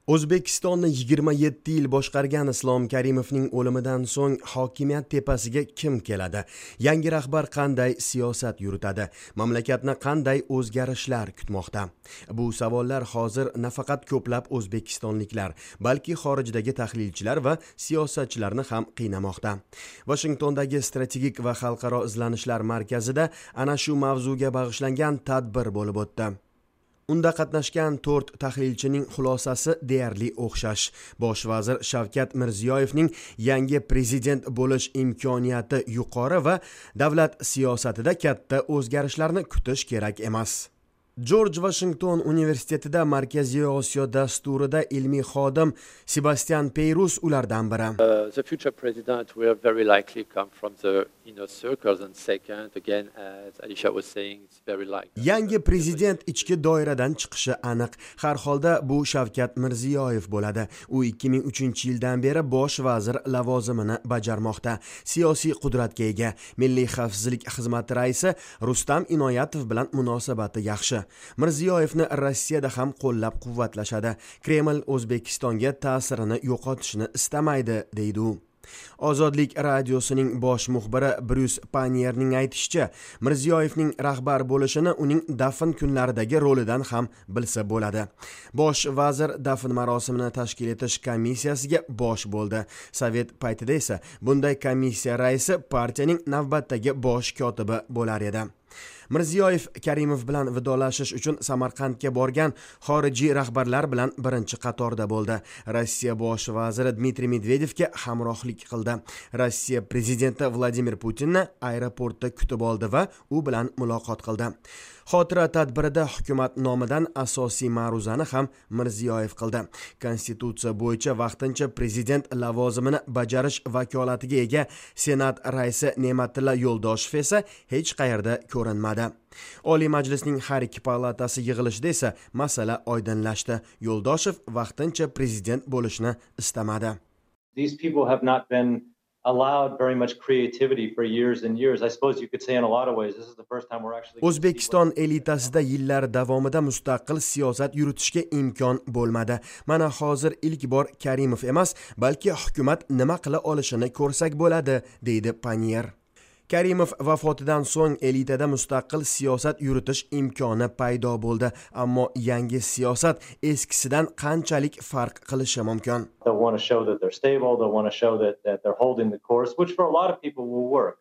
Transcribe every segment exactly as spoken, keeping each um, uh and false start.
O'zbekistonni yigirma yetti yil boshqargan Islom Karimovning o'limidan so'ng hokimiyat tepasiga kim keladi? Yangi rahbar qanday siyosat yuritadi? Mamlakatni qanday o'zgarishlar kutmoqda? Bu savollar hozir nafaqat ko'plab o'zbekistonliklar, balki xorijdagi tahlilchilar va siyosatchilarni ham qiynamoqda. Washingtondagi strategik va xalqaro izlanishlar markazida ana shu mavzuga bag'ishlangan tadbir bo'lib o'tdi. Unda qatnashgan to'rt tahlilchining xulosasi deyarli o'xshash. Bosh vazir Shavkat Mirziyoyevning yangi prezident bo'lish imkoniyati yuqori va davlat siyosatida katta o'zgarishlarni kutish kerak emas. George Washington universitetida Markaziy Osiyo dasturida ilmiy xodim Sebastian Peyrus ulardan biri. Uh, the future president will very likely come from the inner circles, and second, again, as Alisha was saying, it's very likely. Yangi prezident ichki doiradan chiqishi aniq. Har holda bu Shavkat Mirziyoyev bo'ladi. U ikki ming uchinchi yildan beri bosh vazir lavozimini bajarmoqda. Siyosiy qudratga ega. Milliy xavfsizlik xizmati raisi Rustam Inoyatov bilan munosabati yaxshi. Mirziyoyevni Rossiyada ham qo'llab-quvvatlashadi. Kreml O'zbekistonga ta'sirini yo'qotishni istamaydi, deydi u. Ozodlik radiosining bosh muxbiri Bruce Panierning aytishicha, Mirziyoyevning rahbar bo'lishini uning dafn kunlaridagi rolidan ham bilsa bo'ladi. Bosh vazir dafn marosimini tashkil etish komissiyasiga bosh bo'ldi. Sovet paytida esa bunday komissiya raisi partiyaning navbatdagi bosh kotibi bo'lar edi. Mirziyoyev Karimov bilan vidolashish uchun Samarqandga borgan xorijiy rahbarlar bilan birinchi qatorda bo'ldi. Rossiya bosh vaziri Dmitriy Medvedevga hamrohlik qildi. Rossiya prezidenti Vladimir Putinni aeroportda kutib oldi va u bilan muloqot qildi. Xotira tadbirida hukumat nomidan asosiy ma'ruzani ham Mirziyoyev qildi. Konstitutsiya bo'yicha vaqtincha prezident lavozimini bajarish vakolatiga ega Senat raisi Ne'matilla Yo'ldoshev esa hech qayerda ko'rinmadi. Oliy Majlisning har ikki palatasi yig'ilishida esa masala oydinlashdi. Yo'ldoshev vaqtincha prezident bo'lishni istamadi. These people have not been allowed very much creativity for years and years. I suppose you could say in a lot of ways this is the first time we're actually O'zbekiston elitasida yillar davomida mustaqil siyosat yuritishga imkon bo'lmadi. Mana hozir ilk bor Karimov emas, balki hukumat nima qila olishini ko'rsak bo'ladi, deydi Panier. Karimov vafotidan so'ng elitada mustaqil siyosat yuritish imkoni paydo bo'ldi, ammo yangi siyosat eskisidan qanchalik farq qilishi mumkin? They want to show that they're stable, they want to show that that they're holding the course, which for a lot of people will work.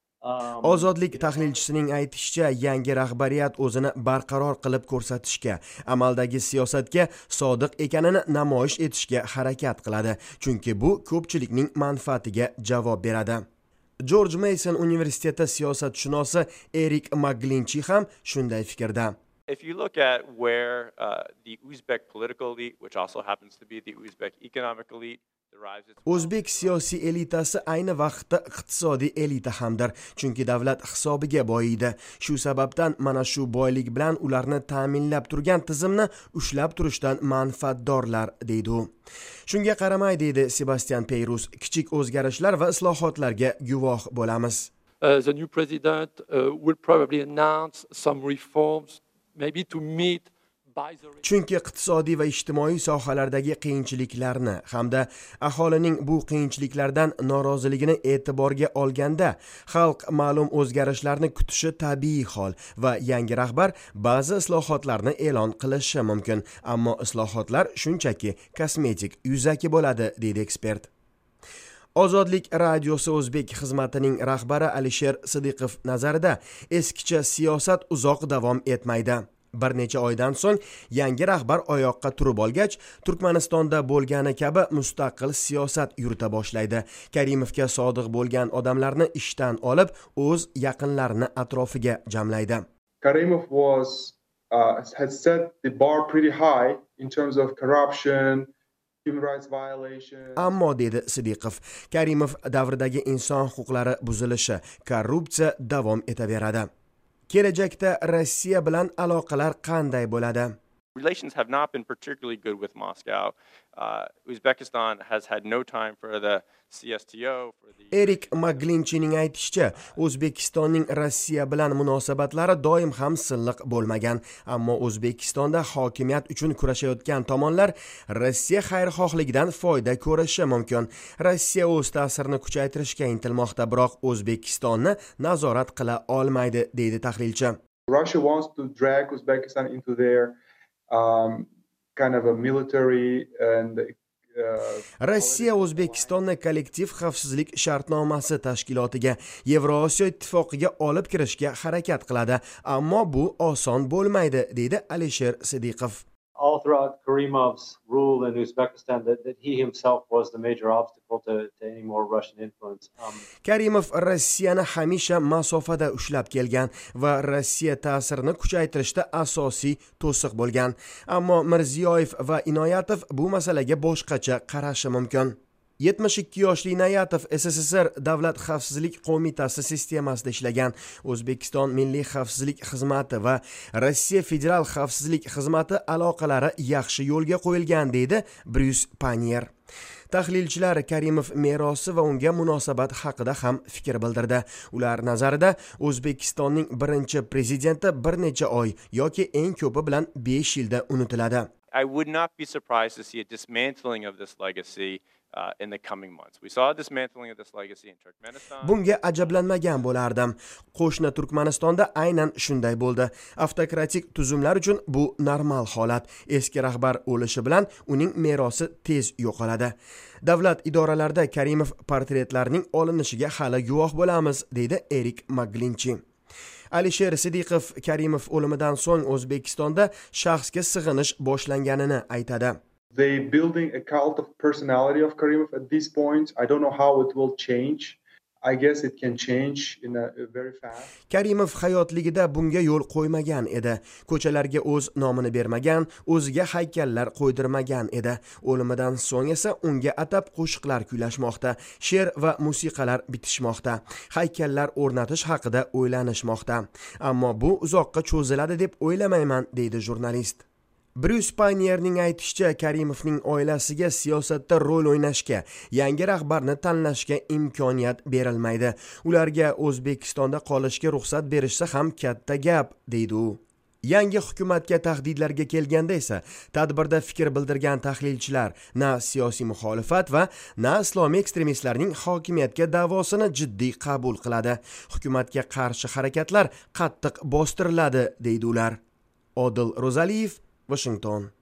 Um, Ozodlik tahlilchisining aytishicha, yangi rahbariyat o'zini barqaror qilib ko'rsatishga, amaldagi siyosatga sodiq ekanini namoyish etishga harakat qiladi, chunki bu ko'pchilikning manfaatiga javob beradi. George Mason universiteti siyosatshunosi Erik Maglinchi ham shunday fikrda. If you look at where uh, the Uzbek political elite, which also happens to be the Uzbek economic elite, derives its O'zbek siyosiy elitasi ayni vaqtda iqtisodiy elita hamdir, chunki davlat hisobiga boyiydi. Shu sababdan mana shu boylik bilan ularni ta'minlab turgan tizimni ushlab turishdan manfaatdorlar, deydi u. Shunga qaramay, deydi Sebastian Peyrus, kichik o'zgarishlar va islohotlarga guvoh bo'lamiz. Uh, the new president uh, will probably announce some reforms, maybe to meet Chunki iqtisodiy va ijtimoiy sohalardagi qiyinchiliklarni hamda aholining bu qiyinchiliklardan noroziligini e'tiborga olganda xalq ma'lum o'zgarishlarni kutishi tabiiy hol va yangi rahbar ba'zi islohotlarni e'lon qilishi mumkin, ammo islohotlar shunchaki kosmetik, yuzaki bo'ladi, deydi ekspert. Ozodlik radiosi O'zbek xizmatining rahbari Alisher Sidiqov nazarida eskicha siyosat uzoq davom etmaydi. Bir necha oydan so'ng yangi rahbar oyoqqa turib olgach, Turkmanistonda bo'lgani kabi mustaqil siyosat yurita boshlaydi. Karimovga sodiq bo'lgan odamlarni ishdan olib, o'z yaqinlarini atrofiga jamlaydi. Karimov was uh, had set the bar pretty high in terms of corruption, human rights violations. Ammo, dedi Sidiqov, Karimov davridagi inson huquqlari buzilishi, korrupsiya davom etaveradi. Kelajakda Rossiya bilan aloqalar qanday bo'ladi? Relations have not been particularly good with Moscow. Uh, Uzbekistan has had no time for the C S T O, for the... Erik Maglinchining aytishicha, O'zbekistonning Rossiya bilan munosabatlari doim ham silliq bo'lmagan, ammo O'zbekistonda hokimiyat uchun kurashayotgan tomonlar Rossiya xayrixohligidan foyda ko'rishi mumkin. Rossiya o'z ta'sirini kuchaytirishga intilmoqda, biroq O'zbekistonni nazorat qila olmaydi, deydi tahlilchi. Russia wants to drag Uzbekistan into their um, kind of a military and Rossiya O'zbekistonni kollektiv xavfsizlik shartnomasi tashkilotiga, Yevrosiyo ittifoqiga olib kirishga harakat qiladi, ammo bu oson bo'lmaydi, deydi Alisher Sidiqov. All throughout Karimov's rule in Uzbekistan, that, that he himself was the major obstacle to, to any more Russian influence. Um, Karimov Rossiyani hamisha masofada ushlab kelgan va Rossiya ta'sirini kuchaytirishda asosiy to'siq bo'lgan. Ammo Mirziyoyev va Inoyatov bu masalaga boshqacha qarashi mumkin. yetmish ikki yoshli Inoyatov S S S R Davlat xavfsizlik qo'mitasi sistemasida ishlagan. O'zbekiston Milliy xavfsizlik xizmati va Rossiya Federal xavfsizlik xizmati aloqalari yaxshi yo'lga qo'yilgan, deydi Bryus Panier. Tahlilchilar Karimov merosi va unga munosabat haqida ham fikr bildirdi. Ular nazarida O'zbekistonning birinchi prezidenti bir necha oy yoki eng ko'pi bilan besh yilda unutiladi. I would not be surprised to see a dismantling of this legacy uh, in the coming months. We saw a dismantling of this legacy in Turkmenistan. Bunga ajablanmagan bo'lardim. Qo'shni Turkmanistonda aynan shunday bo'ldi. Avtokratik tuzumlar uchun bu normal holat. Eski rahbar o'lishi bilan uning merosi tez yo'qoladi. Davlat idoralarida Karimov portretlarining olinishiga hali guvoh bo'lamiz, deydi Erik Maglinchi. Alisher Sidiqov Karimov o'limidan so'ng O'zbekistonda shaxsga sig'inish boshlanganini aytadi. They building a cult of personality of Karimov at this point. I don't know how it will change. I guess it can change in a, a very fast. Karimov hayotligida bunga yo'l qo'ymagan edi. Ko'chalarga o'z nomini bermagan, o'ziga haykallar qo'ydirmagan edi. O'limidan so'ng esa unga atab qo'shiqlar kuylashmoqda, she'r va musiqalar bitishmoqda, haykallar o'rnatish haqida o'ylanishmoqda. Ammo bu uzoqqa cho'ziladi deb o'ylamayman, deydi jurnalist. Bryus Panierning aytishicha, Karimovning oilasiga siyosatda rol o'ynashga, yangi rahbarni tanlashga imkoniyat berilmaydi. Ularga O'zbekistonda qolishga ruxsat berishsa ham katta gap, deydi u. Yangi hukumatga tahdidlarga kelganda esa, tadbirda fikr bildirgan tahlilchilar na siyosiy muxolifat va na islomiy ekstremistlarning hokimiyatga da'vosini jiddiy qabul qiladi. Hukumatga qarshi harakatlar qattiq bostiriladi, deydi ular. Odil Ro'zaliyev, Washington.